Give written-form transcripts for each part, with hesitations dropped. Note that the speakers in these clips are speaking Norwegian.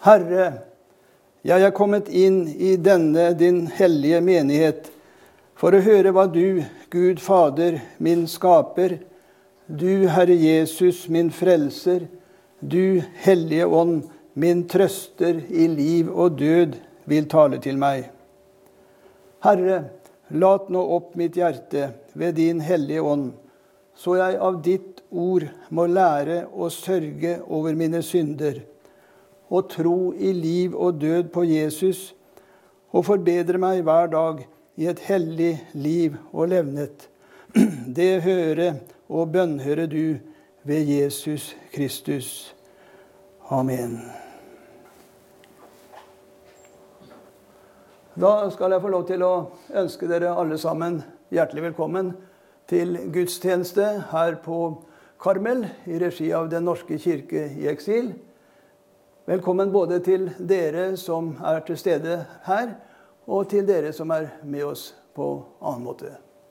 Herre, jeg er kommet inn i denne din hellige menighet for å høre hva du, Gud Fader, min skaper, du, Herre Jesus, min frelser, du, Hellige Ånd, min trøster i liv og død, vil tale til meg. Herre, lat nå opp mitt hjerte ved din Hellige Ånd, så jeg av ditt ord må lære å sørge over mine synder, og tro i liv og død på Jesus, og forbedre meg hver dag i et hellig liv og levnet. Det høre og bønnhøre du ved Jesus Kristus. Amen. Da skal jeg få lov til å ønske dere alle sammen hjertelig velkommen til gudstjeneste her på Karmel i regi av Den norske kirke i eksil. Velkommen både til dere som er til stede her, og til dere som er med oss på annen måte.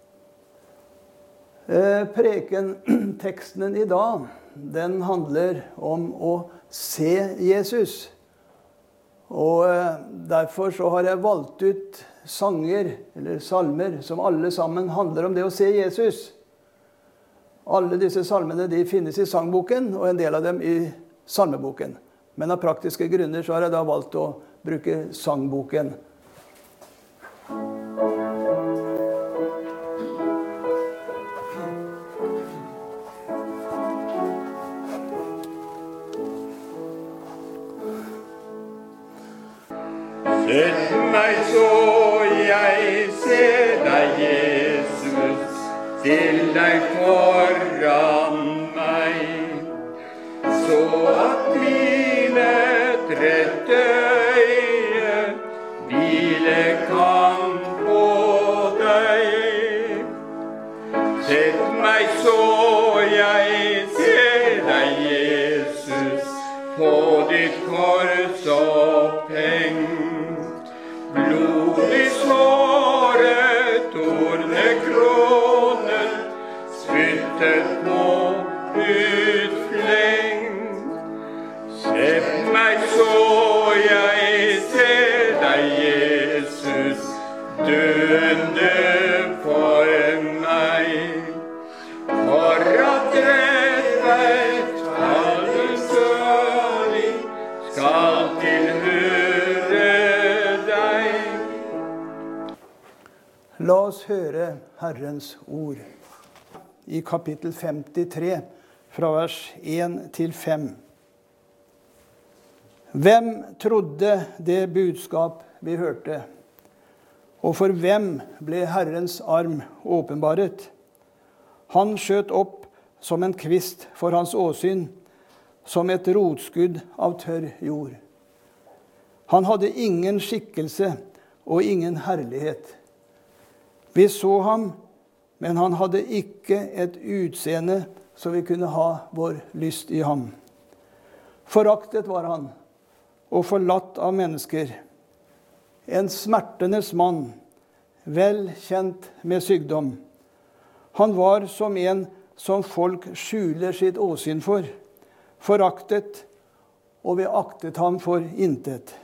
Prekenteksten i dag, den handler om å se Jesus. Og derfor så har jeg valgt ut sanger, eller salmer, som alle sammen handler om det å se Jesus. Alle disse salmene de finnes i sangboken, og en del av dem i salmeboken. Men av praktiske grunner så har jeg da valgt å bruke sangboken. Sett meg så jeg ser deg, Jesus, still deg foran meg, så at mine trette øye hvile kan på deg. Sett meg så jeg ser deg, Jesus, på ditt kors opphengt, blodig såret, tornekronen, spyttet på utflengt. Sett meg så jeg ser deg, Jesus, døende for meg, for at rettferdig sørlig skal tilhøre deg. La oss høre Herrens ord i kapittel 53, fra vers 1 til 5. Hvem trodde det budskap vi hørte? Og for hvem ble Herrens arm åpenbaret? Han skjøt opp som en kvist for hans åsyn, som et rotskudd av tørr jord. Han hadde ingen skikkelse og ingen herlighet. Vi så ham, men han hadde ikke et utseende så vi kunne ha vår lyst i ham. Foraktet var han, og forlatt av mennesker. En smertenes mann, vel kjent med sykdom. Han var som en som folk skjuler sitt åsyn for, foraktet, og vi aktet ham for intet.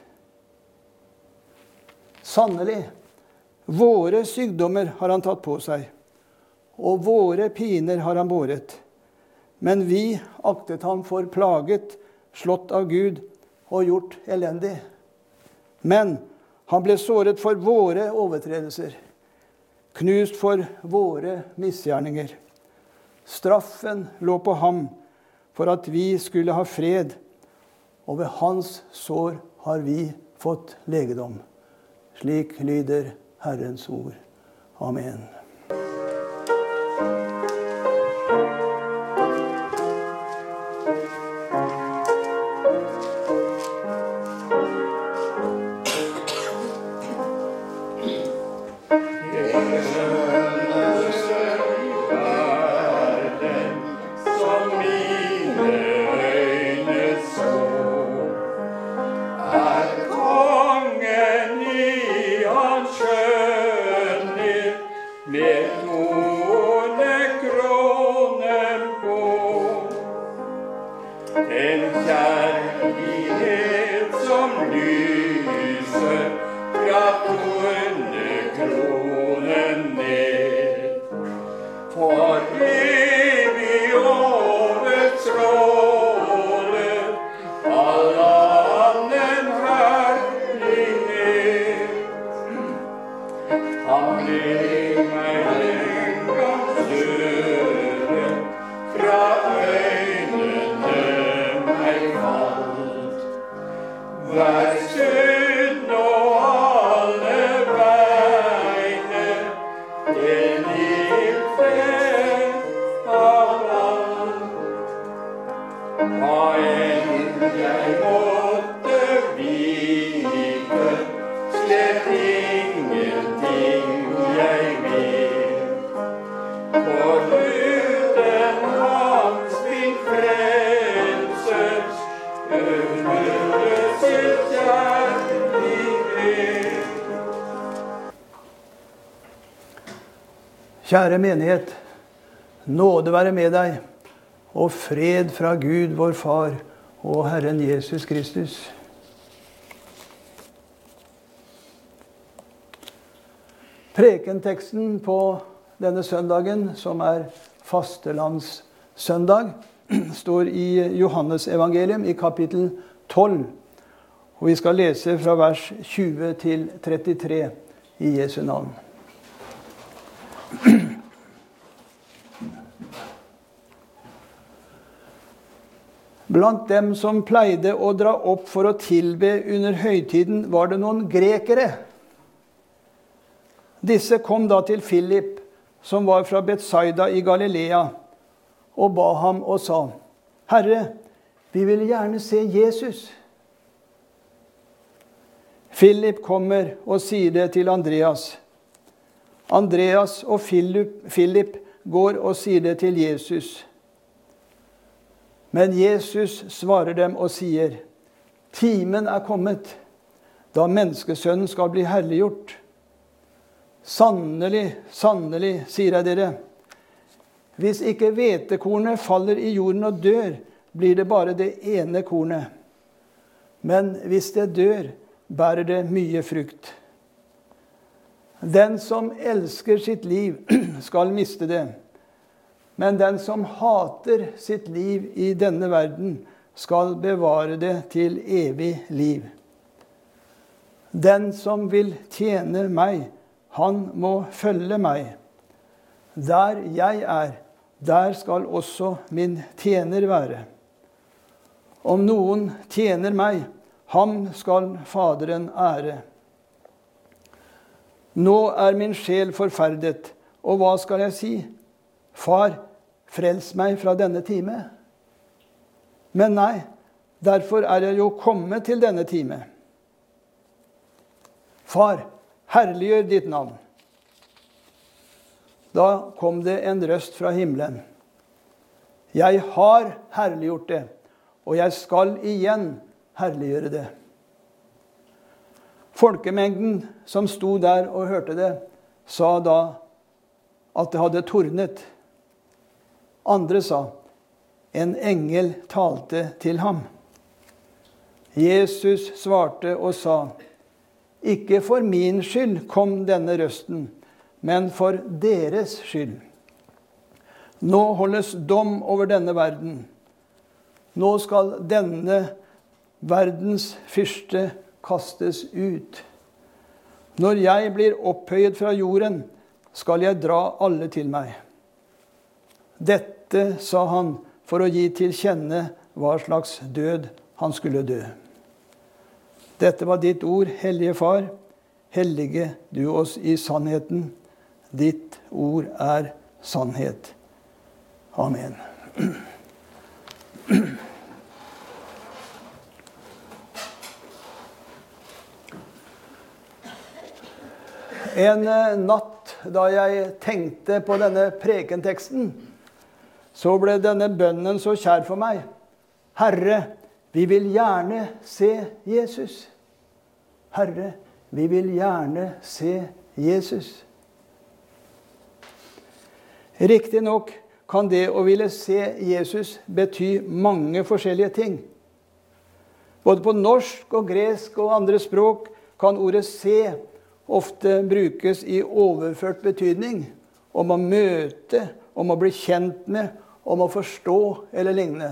Sannelig, våre sykdommer har han tatt på seg, og våre piner har han båret. Men vi aktet ham for plaget, slått av Gud og gjort elendig. Men han ble såret for våre overtredelser, knust for våre misgjerninger. Straffen lå på ham for at vi skulle ha fred, og ved hans sår har vi fått legedom. Slik lyder Herrens ord. Amen. Med for evig overstråler all annen herlighet. Han ble meg en gang større, fra øynene meg falt. Hver synd og alle vegne, det liv fred av alt. Hva enn jeg måtte vike, slett ingenting jeg vet. For uten hans min frelsers underløses kjærlighet. Kjære menighet, nåde være med deg, og fred fra Gud, vår Far, og Herren Jesus Kristus. Prekenteksten på denne søndagen, som fastelandssøndag, står i Johannes evangelium i kapittel 12. Og vi skal lese fra vers 20 til 33 i Jesu navn. Blant dem som pleide å dra opp for å tilbe under høytiden, var det noen grekere. Disse kom da til Philip, som var fra Betsaida i Galilea, og ba ham og sa: Herre, vi vil gjerne se Jesus. Philip kommer og sier det til Andreas. Andreas og Philip går og sier det til Jesus. Men Jesus svarer dem og sier: Timen er kommet, da menneskesønnen skal bli herliggjort. Sannelig, sannelig, sier jeg dere, hvis ikke hvetekornet faller i jorden og dør, blir det bare det ene kornet. Men hvis det dør, bærer det mye frukt. Den som elsker sitt liv, skal miste det. Men den som hater sitt liv i denne verden, skal bevare det til evig liv. Den som vil tjene meg, han må følge meg. Der jeg er, der skal også min tjener være. Om noen tjener meg, ham skal Faderen ære. Nå er min sjel forferdet, og hva skal jeg si? Far, frels meg fra denne time. Men nei, derfor er jeg jo kommet til denne time. Far, herliggjør ditt navn. Da kom det en røst fra himmelen. Jeg har herliggjort det, og jeg skal igjen herliggjøre det. Folkemengden som sto der og hørte det, sa da at det hadde tordnet. Andre sa: en engel talte til ham. Jesus svarte og sa: ikke for min skyld kom denne røsten, men for deres skyld. Nå holdes dom over denne verden. Nå skal denne verdens fyrste kastes ut. Når jeg blir opphøyet fra jorden, skal jeg dra alle til meg. Dette sa han for å gi til kjenne hva slags død han skulle dø. Dette var ditt ord, Hellige Far. Hellige du oss i sannheten. Ditt ord er sannhet. Amen. En natt da jeg tenkte på denne prekenteksten, så ble denne bønnen så kjær for meg. Herre, vi vil gjerne se Jesus. Herre, vi vil gjerne se Jesus. Riktig nok kan det å ville se Jesus bety mange forskjellige ting. Både på norsk og gresk og andre språk kan ordet se ofte brukes i overført betydning, om å møte, om å bli kjent med, om å forstå eller ligne.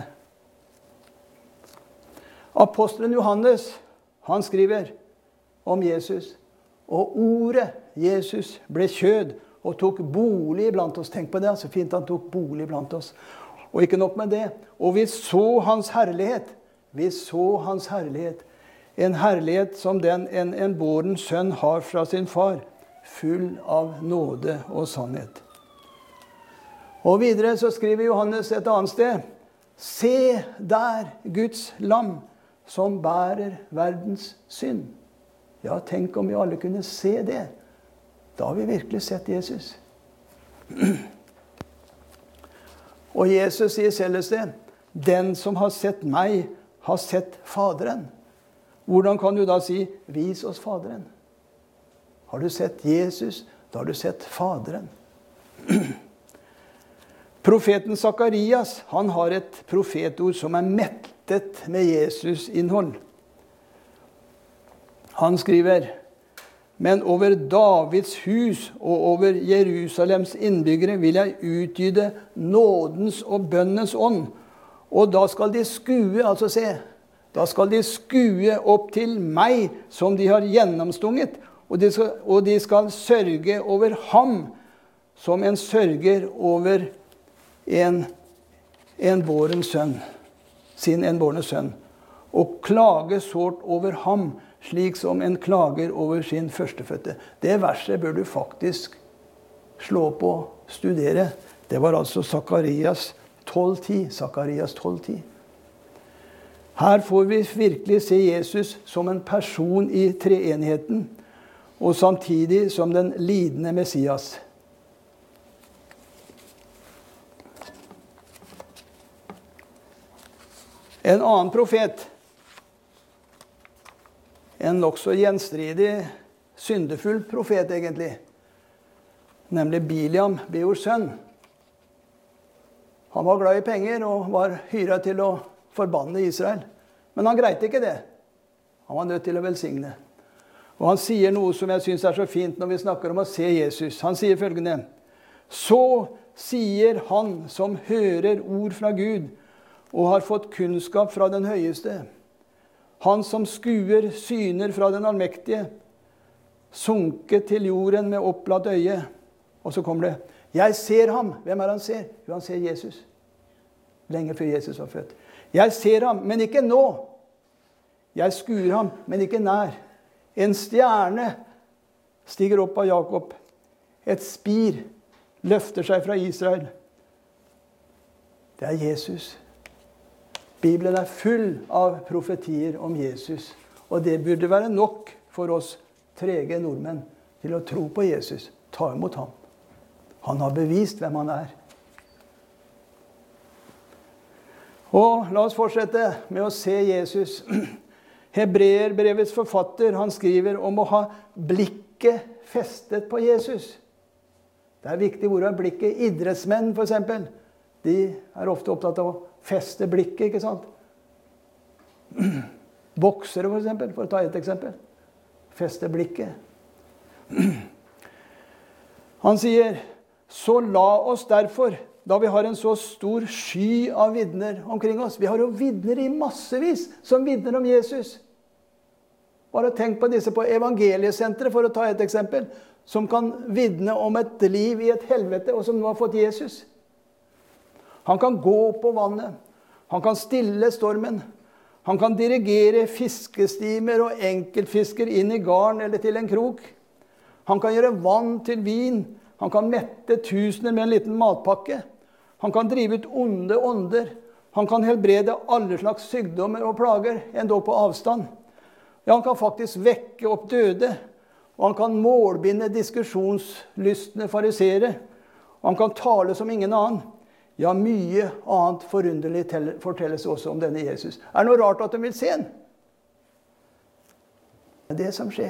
Apostelen Johannes, han skriver om Jesus. Og ordet Jesus ble kjød og tok bolig blant oss. Tenk på det, så fint han tok bolig blant oss. Og ikke nok med det. Og vi så hans herlighet. Vi så hans herlighet. En herlighet som en båren sønn har fra sin far. Full av nåde og sannhet. Og videre så skriver Johannes et annet sted. Se der Guds lam som bærer verdens synd. Ja, tenk om vi alle kunne se det. Da har vi virkelig sett Jesus. Og Jesus sier selv et sted, den som har sett meg, har sett Faderen. Hvordan kan du da si, vis oss Faderen? Har du sett Jesus, da har du sett Faderen. Profeten Zakarias, han har et profetord som mettet med Jesus innhold. Han skriver, men over Davids hus og over Jerusalems innbyggere vil jeg utgyde nådens og bønnens ånd. Og da skal de skue, altså se, da skal de skue opp til meg som de har gjennomstunget, og de skal sørge over ham som en sørger over en båren sønn, sin enbårne sønn, og klage sårt over ham, slik som en klager over sin førstefødte. Det verset bør du faktisk slå på og studere. Det var altså Zakarias 12:10. Zakarias 12:10. Her får vi virkelig se Jesus som en person i treenigheten, og samtidig som den lidende Messias. En annen profet, en nokså gjenstridig, syndefull profet egentlig, nemlig Biliam, Beors sønn. Han var glad i penger og var hyret til å forbanne Israel. Men han greit ikke det. Han var nødt til å velsigne. Og han sier noe som jeg synes er så fint når vi snakker om å se Jesus. Han sier følgende, så sier han som hører ord fra Gud og har fått kunnskap fra den høyeste. Han som skuer syner fra den allmektige, sunket til jorden med opplatt øye. Og så kommer det, jeg ser ham. Hvem er han ser? Jo, han ser Jesus. Lenge før Jesus var født. Jeg ser ham, men ikke nå. Jeg skuer ham, men ikke nær. En stjerne stiger opp av Jakob. Et spir løfter seg fra Israel. Det er Jesus. Bibelen er full av profetier om Jesus. Og det burde være nok for oss trege nordmenn til å tro på Jesus. Ta imot ham. Han har bevist hvem han er. Og la oss fortsette med å se Jesus. Hebreerbrevets forfatter, han skriver om å ha blikket festet på Jesus. Det er viktig hvor er blikket. Idrettsmenn for eksempel, de er ofte opptatt av å feste blikket, ikke sant? Boksere for eksempel, for å ta et eksempel. Feste blikket. Han sier, så la oss derfor, da vi har en så stor sky av vitner omkring oss. Vi har jo vitner i massevis som vitner om Jesus. Bare tenk på disse på evangeliesenteret, for å ta et eksempel, som kan vitne om et liv i et helvete, og som nå har fått Jesus. Han kan gå på vannet. Han kan stille stormen. Han kan dirigere fiskestimer og enkeltfisker inn i garn eller til en krok. Han kan gjøre vann til vin. Han kan mette tusener med en liten matpakke. Han kan drive ut onde ånder. Han kan helbrede alle slags sykdommer og plager, endog på avstand. Ja, han kan faktisk vekke opp døde. Og han kan målbinde diskusjonslystne farisere. Og han kan tale som ingen annen. Ja, mye annet forunderlig fortelles også om denne Jesus. Er det noe rart at de vil se den? Det er det som skjer.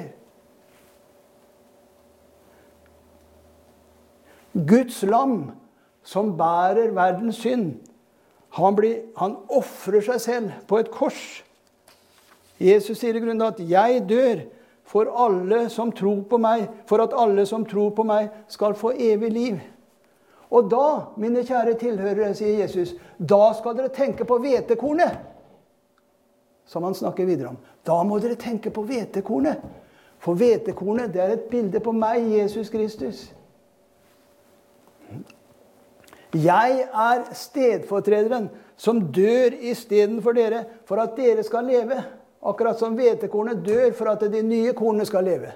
Guds lam, som bærer verdens synd, han offrer seg selv på et kors. Jesus sier i grunnen at jeg dør for alle som tror på meg, for at alle som tror på meg skal få evig liv. Og da, mine kjære tilhørere, sier Jesus, da skal dere tenke på hvetekornet. Som han snakker videre om. Da må dere tenke på hvetekornet. For hvetekornet, det er et bilde på meg, Jesus Kristus. Jeg er stedfortrederen som dør i stedet for dere, for at dere skal leve. Akkurat som hvetekornet dør for at de nye kornene skal leve.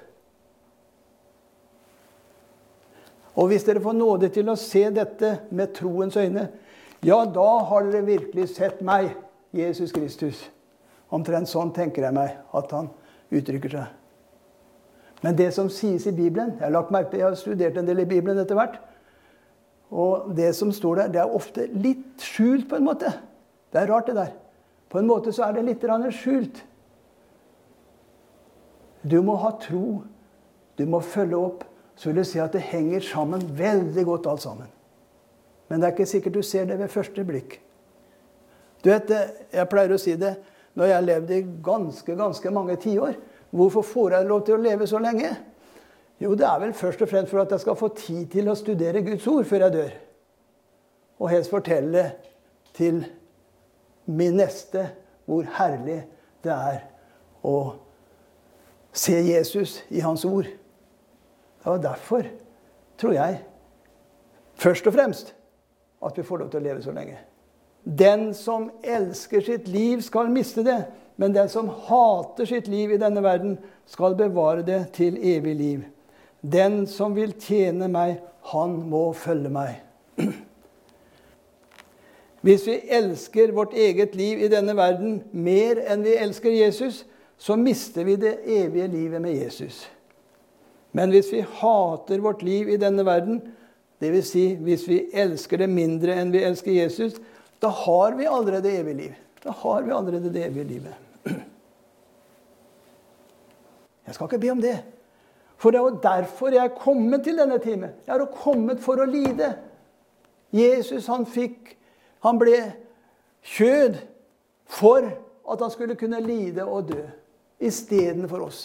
Og hvis dere får nåde til å se dette med troens øyne, ja, da har dere virkelig sett meg, Jesus Kristus. Omtrent sånn tenker jeg meg at han uttrykker seg. Men det som sies i Bibelen, jeg har lagt merke til, jeg har studert en del i Bibelen etter hvert, og det som står der, det er ofte litt skjult på en måte. Det er rart det der. På en måte så er det litt skjult. Du må ha tro, du må følge opp, så vil du se at det henger sammen veldig godt alt sammen. Men det er ikke sikkert du ser det ved første blikk. Du vet, jeg pleier å si det, når jeg levde i ganske mange tiår, hvorfor får jeg lov til å leve så lenge? Jo, det er vel først og fremst for at jeg skal få tid til å studere Guds ord før jeg dør. Og helst fortelle til min neste hvor herlig det er å se Jesus i hans ord. Det var derfor, tror jeg, først og fremst, at vi får lov til å leve så lenge. Den som elsker sitt liv skal miste det, men den som hater sitt liv i denne verden skal bevare det til evig liv. Den som vil tjene meg, han må følge meg. Hvis vi elsker vårt eget liv i denne verden mer enn vi elsker Jesus, så mister vi det evige livet med Jesus. Men hvis vi hater vårt liv i denne verden, det vil si hvis vi elsker det mindre enn vi elsker Jesus, da har vi allerede det evige liv. Da har vi allerede det evige livet. Jeg skal ikke be om det. For det er jo derfor jeg er kommet til denne time. Jeg er jo kommet for å lide. Jesus, han ble kjød for at han skulle kunne lide og dø, i stedet for oss.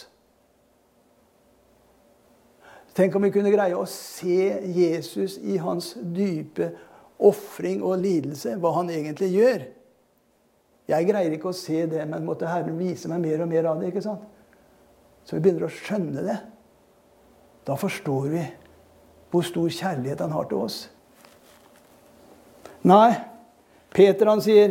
Tenk om vi kunne greie å se Jesus i hans dype offring og lidelse, hva han egentlig gjør. Jeg greier ikke å se det, men måtte Herren vise meg mer og mer av det, ikke sant? Så vi begynner å skjønne det. Da forstår vi hvor stor kjærlighet han har til oss. Nei, Peter han sier,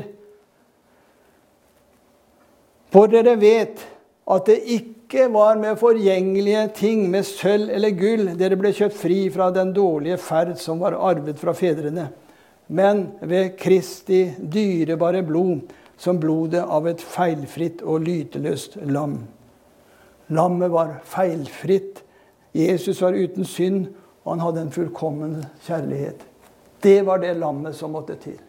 for dere vet at det ikke var med forgjengelige ting, med sølv eller gull, dere ble kjøpt fri fra den dårlige ferd som var arvet fra fedrene, men ved Kristi dyrebare blod, som blodet av et feilfritt og lyteløst lam. Lammet var feilfritt, Jesus var uten synd, og han hadde en fullkommen kjærlighet. Det var det lammet som måtte til.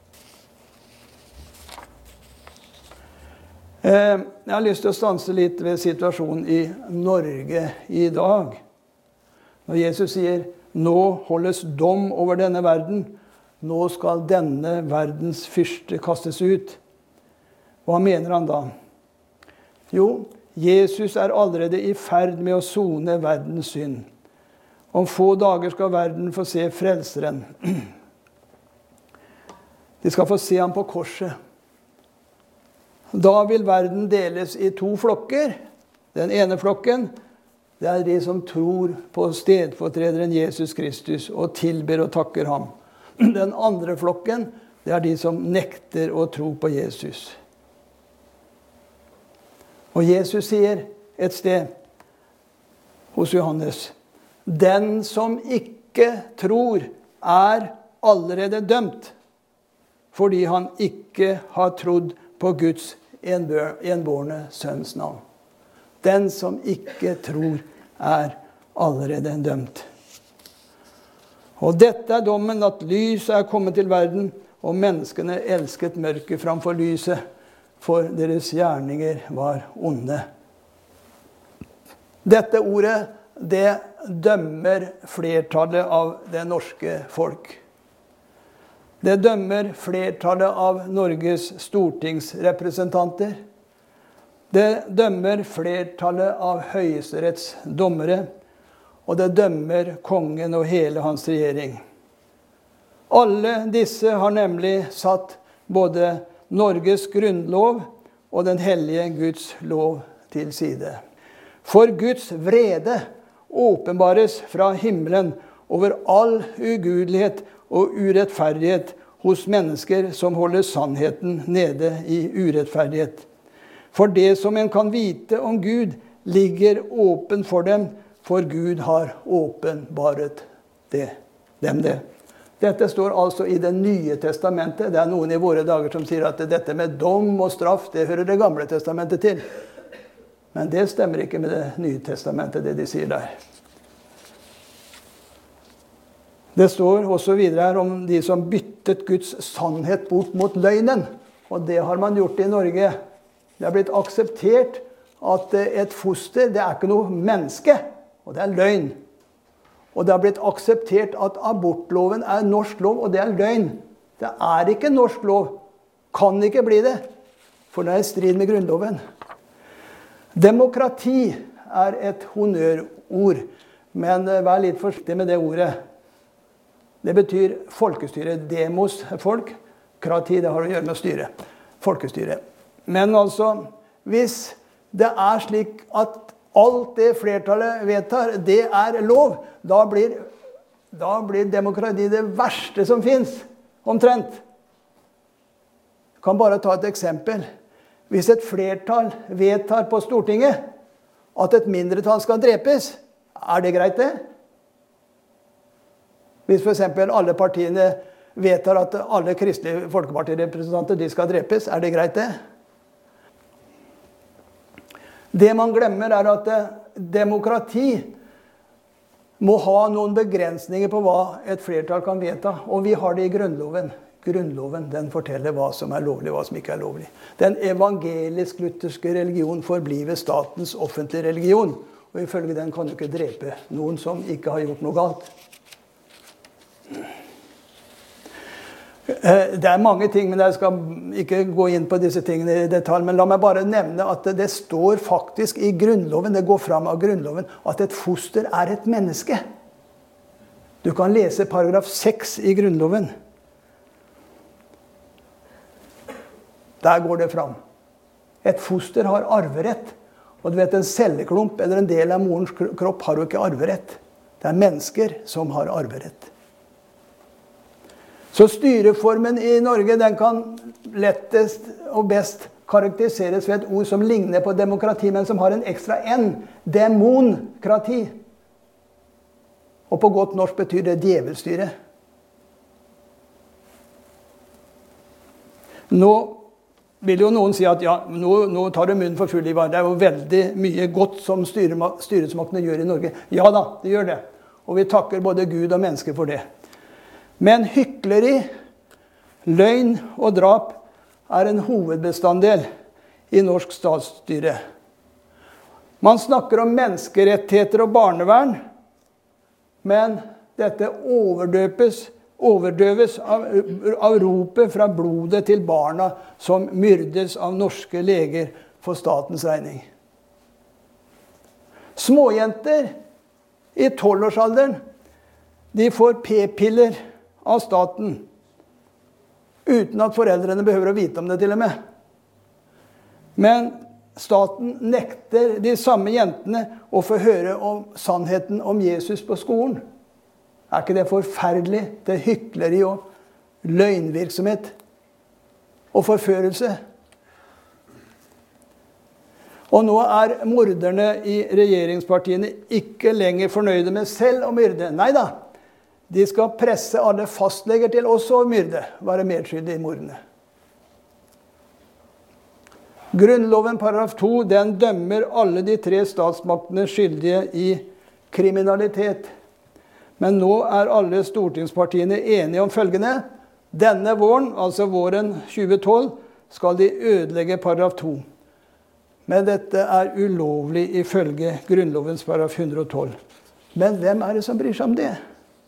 Jeg har lyst til å stanse litt ved situasjonen i Norge i dag. Når Jesus sier, nå holdes dom over denne verden, nå skal denne verdens fyrste kastes ut. Hva mener han da? Jo, Jesus er allerede i ferd med å sone verdens synd. Om få dager skal verden få se frelseren. De skal få se ham på korset. Da vil verden deles i 2 flokker. Den ene flokken, det er de som tror på stedfortrederen Jesus Kristus og tilber og takker ham. Den andre flokken, det er de som nekter å tro på Jesus. Og Jesus sier et sted hos Johannes, den som ikke tror er allerede dømt, fordi han ikke har trodd på Guds enbårne sønns navn. Den som ikke tror er allerede dømt. Og dette er dommen, at lyset er kommet til verden, og menneskene elsket mørket framfor lyset, for deres gjerninger var onde. Dette ordet, det dømmer flertallet av det norske folk. Det dømmer flertallet av Norges stortingsrepresentanter. Det dømmer flertallet av Høyesteretts dommere. Og det dømmer kongen og hele hans regjering. Alle disse har nemlig satt både Norges grunnlov og den hellige Guds lov til side. For Guds vrede åpenbares fra himmelen over all ugudelighet og urettferdighet hos mennesker som holder sannheten nede i urettferdighet. For det som en kan vite om Gud ligger åpen for dem, for Gud har åpenbaret dem det. Dette står altså i det nye testamentet. Det er noen i våre dager som sier at dette med dom og straff, det hører det gamle testamentet til. Men det stemmer ikke med det nye testamentet, det de sier der. Det står også videre her om de som byttet Guds sannhet bort mot løgnen. Og det har man gjort i Norge. Det er blitt akseptert at et foster, det er ikke noe menneske, og det er løgn. Og det har blitt akseptert at abortloven er norsk lov, og det er løgn. Det er ikke norsk lov. Kan ikke bli det, for det er i strid med grunnloven. Demokrati er et honnørord, men vær litt forsiktig med det ordet. Det betyr folkestyre. Demos er folk. Krati, det har å gjøre med å styre. Folkestyre. Men altså, hvis det er slik at alt det flertallet vedtar, det er lov, da blir demokrati det verste som finnes, omtrent. Jeg kan bare ta et eksempel. Hvis et flertall vedtar på Stortinget at et mindretall skal drepes, er det greit det? Hvis for eksempel alle partiene vedtar at alle kristelige folkepartirepresentanter de skal drepes, er det greit det? Det man glemmer er at demokrati må ha noen begrensninger på hva et flertall kan vedta. Og vi har det i Grunnloven. Grunnloven, den forteller hva som er lovlig og hva som ikke er lovlig. Den evangelisk-lutherske religion forbliver statens offentlige religion. Og ifølge den kan du ikke drepe noen som ikke har gjort noe galt. Det er mange ting, men jeg skal ikke gå inn på disse tingene i detalj. Men la meg bare nevne at det står faktisk i Grunnloven, det går fram av Grunnloven, at et foster er et menneske. Du kan lese paragraf 6 i Grunnloven. Der går det fram. Et foster har arverett. Og du vet, en celleklump eller en del av morens kropp har jo ikke arverett. Det er mennesker som har arverett. Så styreformen i Norge, den kan lettest og best karakteriseres ved et ord som ligner på demokrati, men som har en ekstra N. Demonkrati. Og på godt norsk betyr det djevelstyre. Nå vil jo noen si at ja, nå tar du munnen for full, Ivar. Det er jo veldig mye godt som styresmaktene gjør i Norge. Ja da, det gjør det. Og vi takker både Gud og mennesker for det. Men hykleri, løgn og drap er en hovedbestanddel i norsk statsstyre. Man snakker om menneskerettigheter og barnevern, men dette overdøves av ropet fra blodet til barna som myrdes av norske leger for statens regning. Småjenter i 12-årsalderen, de får p-piller av staten, uten at foreldrene behøver å vite om det til og med. Men staten nekter de samme jentene å få høre om sannheten om Jesus på skolen. Er ikke det forferdelig? Det er hykleri og løgnvirksomhet og forførelse. Og nå er morderne i regjeringspartiene ikke lenger fornøyde med selv å myrde. Neida. De skal presse alle fastleger til også å myrde, være medskyldige i mordene. Grunnloven paragraf 2, den dømmer alle de 3 statsmaktene skyldige i kriminalitet. Men nå er alle stortingspartiene enige om følgende. Denne våren, altså våren 2012, skal de ødelegge paragraf 2. Men dette er ulovlig ifølge Grunnlovens paragraf 112. Men hvem er det som bryr seg om det?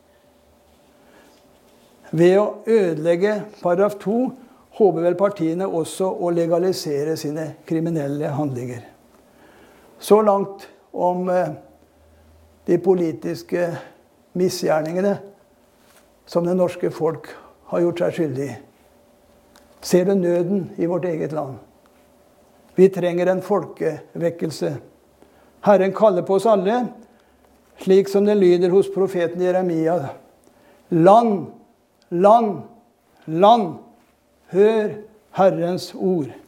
Ved å ødelegge paragraf 2 håper vel partiene også å legalisere sine kriminelle handlinger. Så langt om de politiske misgjerningene som det norske folk har gjort seg skyldig i. Ser du nøden i vårt eget land? Vi trenger en folkevekkelse. Herren kaller på oss alle, slik som det lyder hos profeten Jeremia. Land, land, land, hør Herrens ord.